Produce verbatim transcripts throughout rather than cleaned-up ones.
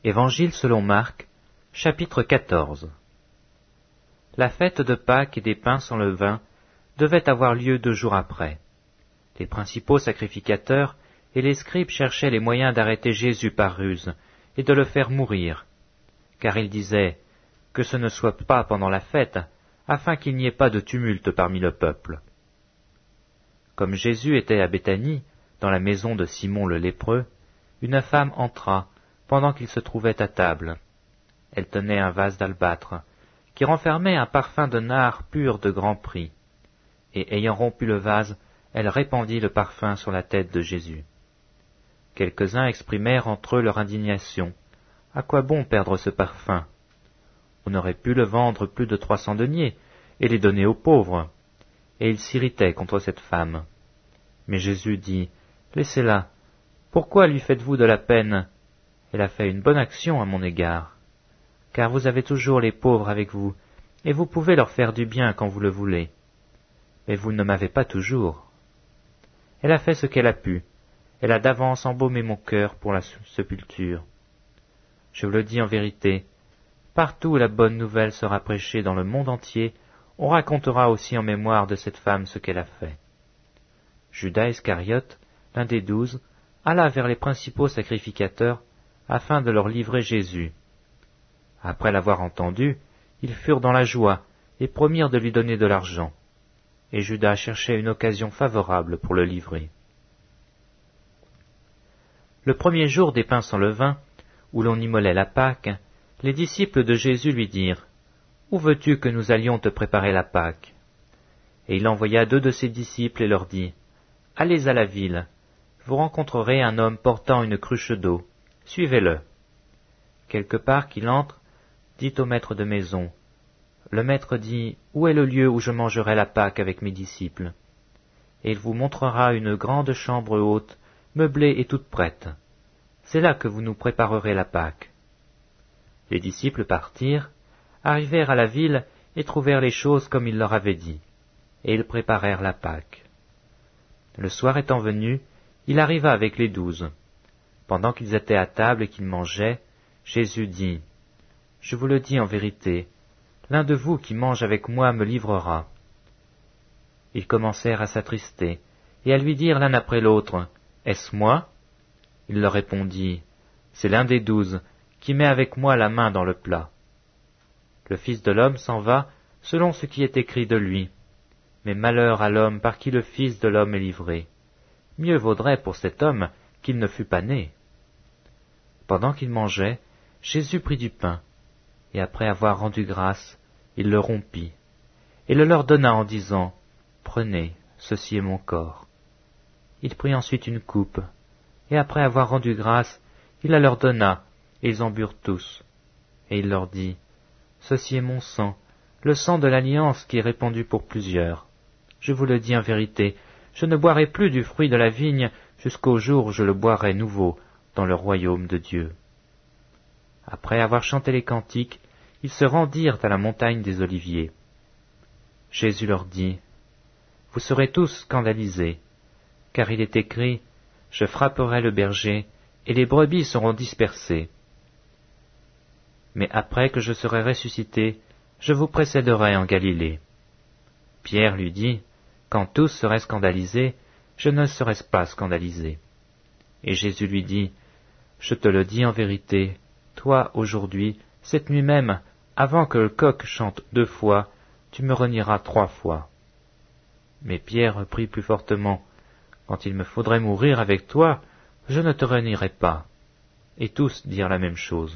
Évangile selon Marc, chapitre quatorze. La fête de Pâques et des pains sans levain devait avoir lieu deux jours après. Les principaux sacrificateurs et les scribes cherchaient les moyens d'arrêter Jésus par ruse et de le faire mourir, car ils disaient que ce ne soit pas pendant la fête, afin qu'il n'y ait pas de tumulte parmi le peuple. Comme Jésus était à Béthanie, dans la maison de Simon le lépreux, une femme entra pendant qu'il se trouvait à table. Elle tenait un vase d'albâtre, qui renfermait un parfum de nard pur de grand prix, et ayant rompu le vase, elle répandit le parfum sur la tête de Jésus. Quelques-uns exprimèrent entre eux leur indignation. « À quoi bon perdre ce parfum? On aurait pu le vendre plus de trois cents deniers, et les donner aux pauvres. » Et ils s'irritaient contre cette femme. Mais Jésus dit, « Laissez-la. Pourquoi lui faites-vous de la peine? Elle a fait une bonne action à mon égard. Car vous avez toujours les pauvres avec vous, et vous pouvez leur faire du bien quand vous le voulez. Mais vous ne m'avez pas toujours. Elle a fait ce qu'elle a pu. Elle a d'avance embaumé mon cœur pour la sépulture. Je vous le dis en vérité, partout où la bonne nouvelle sera prêchée dans le monde entier, on racontera aussi en mémoire de cette femme ce qu'elle a fait. » Judas Iscariote, l'un des douze, alla vers les principaux sacrificateurs afin de leur livrer Jésus. Après l'avoir entendu, ils furent dans la joie et promirent de lui donner de l'argent. Et Judas cherchait une occasion favorable pour le livrer. Le premier jour des pains sans levain, où l'on immolait la Pâque, les disciples de Jésus lui dirent, « Où veux-tu que nous allions te préparer la Pâque ?» Et il envoya deux de ses disciples et leur dit, « Allez à la ville, vous rencontrerez un homme portant une cruche d'eau, suivez-le. Quelque part qu'il entre, dites au maître de maison, « Le maître dit, où est le lieu où je mangerai la Pâque avec mes disciples ?» Et il vous montrera une grande chambre haute, meublée et toute prête. C'est là que vous nous préparerez la Pâque. » Les disciples partirent, arrivèrent à la ville et trouvèrent les choses comme il leur avait dit, et ils préparèrent la Pâque. Le soir étant venu, il arriva avec les douze. Pendant qu'ils étaient à table et qu'ils mangeaient, Jésus dit, « Je vous le dis en vérité, l'un de vous qui mange avec moi me livrera. » Ils commencèrent à s'attrister et à lui dire l'un après l'autre, « Est-ce moi ?» Il leur répondit, « C'est l'un des douze qui met avec moi la main dans le plat. » Le Fils de l'homme s'en va selon ce qui est écrit de lui. Mais malheur à l'homme par qui le Fils de l'homme est livré. Mieux vaudrait pour cet homme qu'il ne fût pas né. Pendant qu'il mangeait, Jésus prit du pain, et après avoir rendu grâce, il le rompit, et le leur donna en disant, « Prenez, ceci est mon corps. » Il prit ensuite une coupe, et après avoir rendu grâce, il la leur donna, et ils en burent tous. Et il leur dit, « Ceci est mon sang, le sang de l'alliance qui est répandu pour plusieurs. Je vous le dis en vérité, je ne boirai plus du fruit de la vigne jusqu'au jour où je le boirai nouveau dans le royaume de Dieu. » Après avoir chanté les cantiques, ils se rendirent à la montagne des Oliviers. Jésus leur dit, « Vous serez tous scandalisés, car il est écrit, « Je frapperai le berger, et les brebis seront dispersées. » Mais après que je serai ressuscité, je vous précéderai en Galilée. Pierre lui dit, « Quand tous seraient scandalisés, je ne serai pas scandalisé. » Et Jésus lui dit, « Je te le dis en vérité, toi, aujourd'hui, cette nuit même, avant que le coq chante deux fois, tu me renieras trois fois. » Mais Pierre reprit plus fortement, « Quand il me faudrait mourir avec toi, je ne te renierai pas. » Et tous dirent la même chose.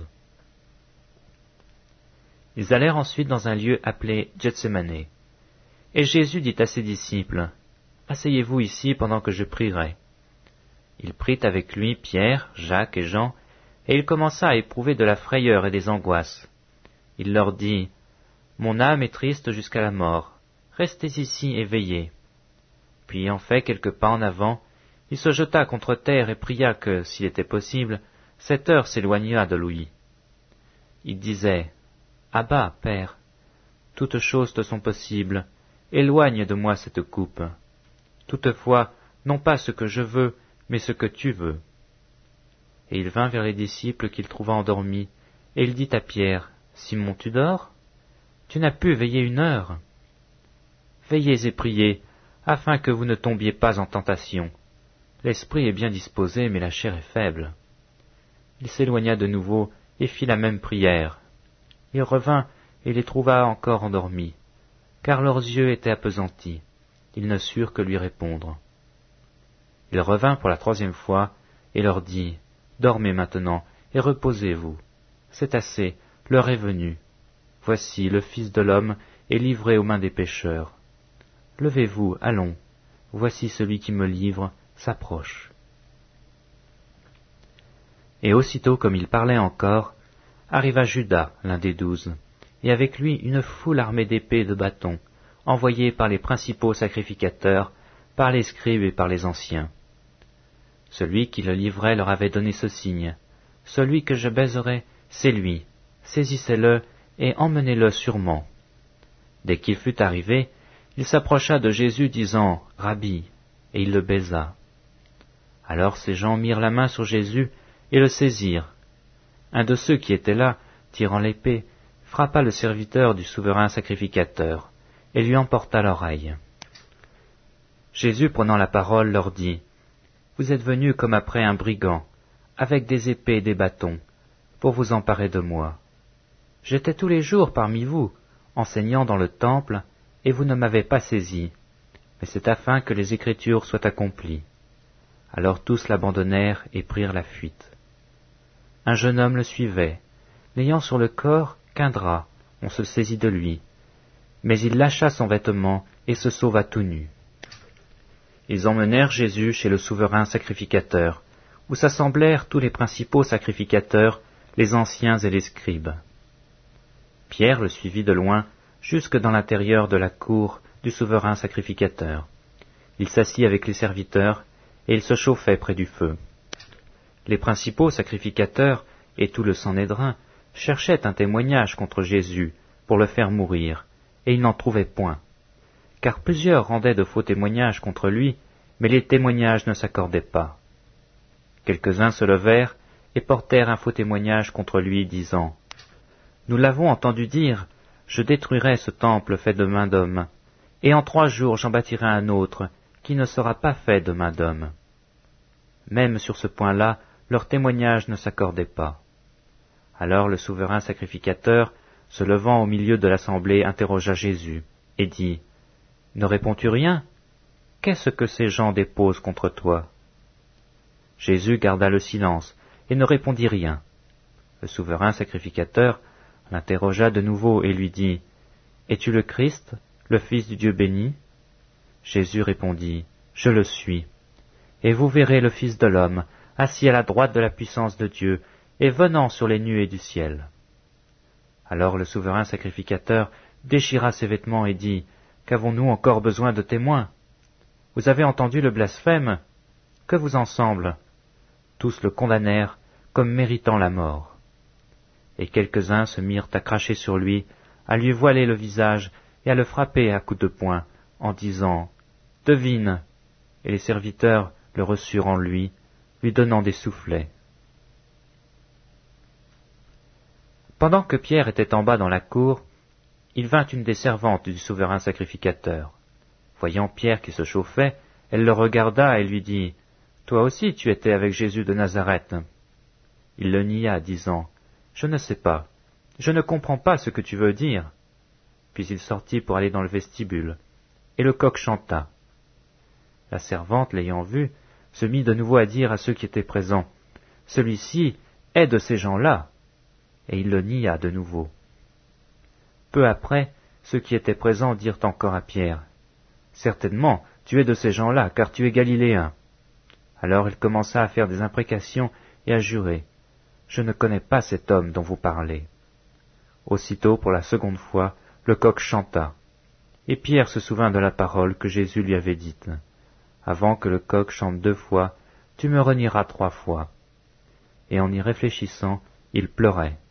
Ils allèrent ensuite dans un lieu appelé Gethsémané. Et Jésus dit à ses disciples, « Asseyez-vous ici pendant que je prierai. » Il prit avec lui Pierre, Jacques et Jean, et il commença à éprouver de la frayeur et des angoisses. Il leur dit, « Mon âme est triste jusqu'à la mort, restez ici et veillez. » Puis ayant fait quelques pas en avant, il se jeta contre terre et pria que, s'il était possible, cette heure s'éloignât de lui. Il disait, « Abba, Père, toutes choses te sont possibles, éloigne de moi cette coupe. Toutefois, non pas ce que je veux, mais ce que tu veux. » Et il vint vers les disciples qu'il trouva endormis, et il dit à Pierre, « Simon, tu dors? Tu n'as pu veiller une heure? Veillez et priez, afin que vous ne tombiez pas en tentation. L'esprit est bien disposé, mais la chair est faible. » Il s'éloigna de nouveau et fit la même prière. Il revint et les trouva encore endormis, car leurs yeux étaient appesantis. Ils ne surent que lui répondre. Il revint pour la troisième fois et leur dit, « Dormez maintenant et reposez-vous. C'est assez, l'heure est venue. Voici, le Fils de l'homme est livré aux mains des pécheurs. Levez-vous, allons. Voici celui qui me livre s'approche. » Et aussitôt comme il parlait encore, arriva Judas, l'un des douze, et avec lui une foule armée d'épées et de bâtons, envoyés par les principaux sacrificateurs, par les scribes et par les anciens. Celui qui le livrait leur avait donné ce signe, « Celui que je baiserai, c'est lui, saisissez-le et emmenez-le sûrement. » Dès qu'il fut arrivé, il s'approcha de Jésus disant, « Rabbi », et il le baisa. Alors ces gens mirent la main sur Jésus et le saisirent. Un de ceux qui étaient là, tirant l'épée, frappa le serviteur du souverain sacrificateur, et lui emporta l'oreille. Jésus, prenant la parole, leur dit, « Vous êtes venus comme après un brigand, avec des épées et des bâtons, pour vous emparer de moi. J'étais tous les jours parmi vous, enseignant dans le temple, et vous ne m'avez pas saisi, mais c'est afin que les Écritures soient accomplies. » Alors tous l'abandonnèrent et prirent la fuite. Un jeune homme le suivait. N'ayant sur le corps qu'un drap, on se saisit de lui. Mais il lâcha son vêtement et se sauva tout nu. Ils emmenèrent Jésus chez le souverain sacrificateur, où s'assemblèrent tous les principaux sacrificateurs, les anciens et les scribes. Pierre le suivit de loin jusque dans l'intérieur de la cour du souverain sacrificateur. Il s'assit avec les serviteurs, et il se chauffait près du feu. Les principaux sacrificateurs et tout le Sanhédrin cherchaient un témoignage contre Jésus pour le faire mourir, et ils n'en trouvaient point. Car plusieurs rendaient de faux témoignages contre lui, mais les témoignages ne s'accordaient pas. Quelques-uns se levèrent et portèrent un faux témoignage contre lui, disant, « Nous l'avons entendu dire, je détruirai ce temple fait de main d'homme, et en trois jours j'en bâtirai un autre, qui ne sera pas fait de main d'homme. » Même sur ce point-là, leur témoignage ne s'accordait pas. Alors le souverain sacrificateur, se levant au milieu de l'assemblée, interrogea Jésus, et dit, « Ne réponds-tu rien? Qu'est-ce que ces gens déposent contre toi ?» Jésus garda le silence, et ne répondit rien. Le souverain sacrificateur l'interrogea de nouveau et lui dit, « Es-tu le Christ, le Fils du Dieu béni ?» Jésus répondit, « Je le suis. Et vous verrez le Fils de l'homme, assis à la droite de la puissance de Dieu, et venant sur les nuées du ciel. » Alors le souverain sacrificateur déchira ses vêtements et dit, « Qu'avons-nous encore besoin de témoins? Vous avez entendu le blasphème? Que vous en semble? » Tous le condamnèrent comme méritant la mort. Et quelques-uns se mirent à cracher sur lui, à lui voiler le visage et à le frapper à coups de poing, en disant, « Devine !» Et les serviteurs le reçurent en lui, lui donnant des soufflets. Pendant que Pierre était en bas dans la cour, il vint une des servantes du souverain sacrificateur. Voyant Pierre qui se chauffait, elle le regarda et lui dit, « Toi aussi tu étais avec Jésus de Nazareth. » Il le nia, disant, « Je ne sais pas, je ne comprends pas ce que tu veux dire. » Puis il sortit pour aller dans le vestibule, et le coq chanta. La servante, l'ayant vu, se mit de nouveau à dire à ceux qui étaient présents, « Celui-ci est de ces gens-là. » Et il le nia de nouveau. Peu après, ceux qui étaient présents dirent encore à Pierre, « Certainement, tu es de ces gens-là, car tu es galiléen. » Alors il commença à faire des imprécations et à jurer, « Je ne connais pas cet homme dont vous parlez. » Aussitôt, pour la seconde fois, le coq chanta, et Pierre se souvint de la parole que Jésus lui avait dite, « Avant que le coq chante deux fois, tu me renieras trois fois. » Et en y réfléchissant, il pleurait.